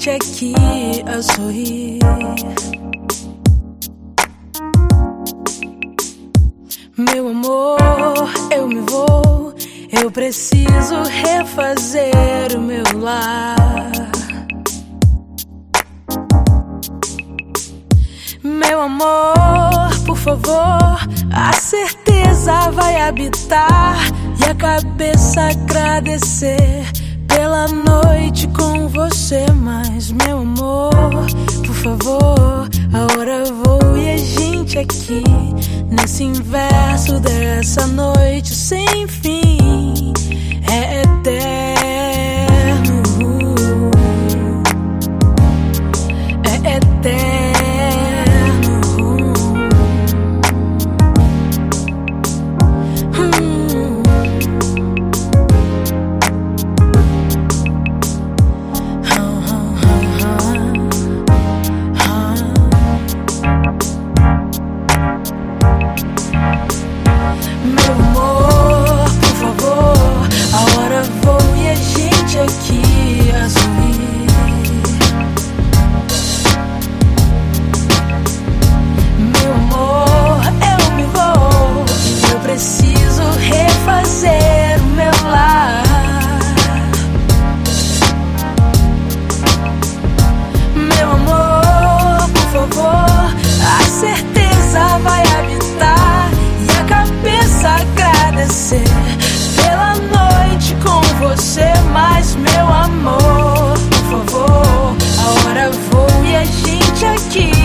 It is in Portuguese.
gente aqui a sorrir. Meu amor, eu me vou, eu preciso refazer o meu lar. Meu amor, por favor, a certeza vai habitar e a cabeça agradecer pela noite com você. Mas meu amor, por favor, a hora voa e a gente aqui nesse inverso dessa noite sem fim é eterno, é eterno. Aqui a sorrir. Meu amor, eu me vou, eu preciso refazer o meu lar. Meu amor, por favor, a certeza vai habitar e a cabeça agradecer pela noite com você. Mas meu amor, por favor, a hora voa e a gente aqui